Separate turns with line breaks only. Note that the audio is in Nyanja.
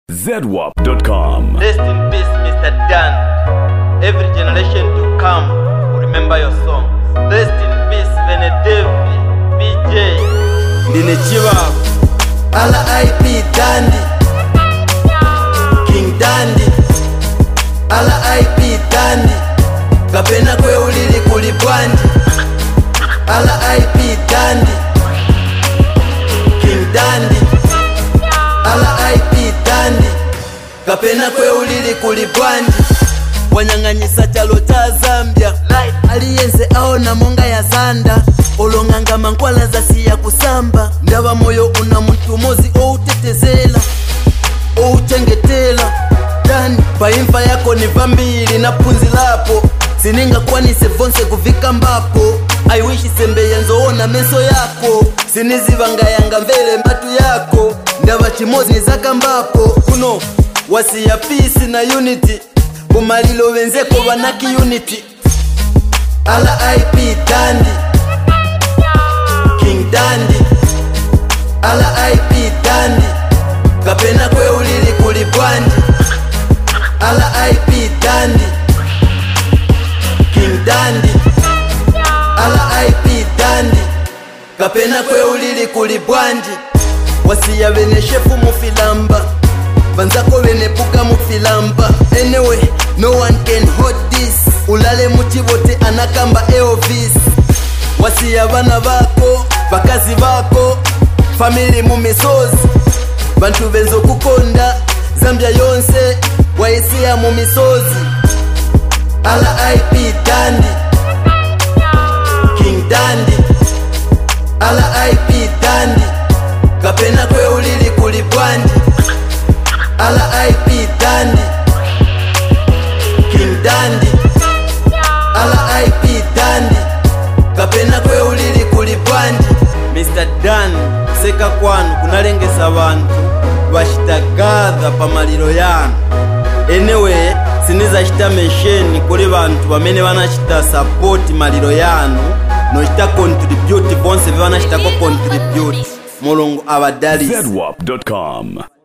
ZWAP.com.
Rest in peace, Mr. Dan. Every generation to come will remember your songs. Rest in peace, Benedevi, BJ. Ndinechiva.
R.I.P. Dandy, King Dandy. R.I.P. Dandy, kapena kwe ulili kulibwandi. R.I.P. Dandy, King Dandy. R.I.P. Dandy, kapena kwe ulili kulibwandi. Wanyang'anyisa chalo cha Zambia, aliyense aona monga ya zanda. Olonganga mankwala za siya kusamba. Ndaba moyo una muntu mozi outetezela, ouchengetela. Dani, paimfa yako ni vambili na punzi lapo. Sininga kwani sevonse kuvika mbapo. I wish sembe yenzoona meso yako. Sinizivanga yanga mbele mbatu yako. Ndaba chimozi nizaka mbapo. Kuno, wasi ya peace na unity. Bumalilo wenzeko wanaki unity. R.I.P. Dandy, King Dandy. R.I.P. Dandy, kapena kwe ulili kulibwandi. R.I.P. Dandy, King Dandy. R.I.P. Dandy, kapena kwe ulili kulibwandi. Wasiya bene shefu mufilamba, banzako bene puka mufilamba. Anyway, no one can hold this. Ulale muchibote anakamba Elvis. Wasiya bana bako, bakazi bako, family mumisozi. Bantu benzo kukonda, Zambia yonse, waisiya mumisozi. R.I.P. Dandy, King Dandy. R.I.P. Dandy, kapena kwe ulili kulibwandi. R.I.P. Dandy, King Dandy. R.I.P. Dandy, kapena kwe ulili kulibwandi.
Mr. Dan, seka kwanu kunalengesa abantu bashitagadha pamaliro yanu. Anyway, siniza chita mention kuli bantu bamene banachita support maliro yanu no chita contribute bonse bana chita ko contribute. Mulungu abadali.
ZWAP.com.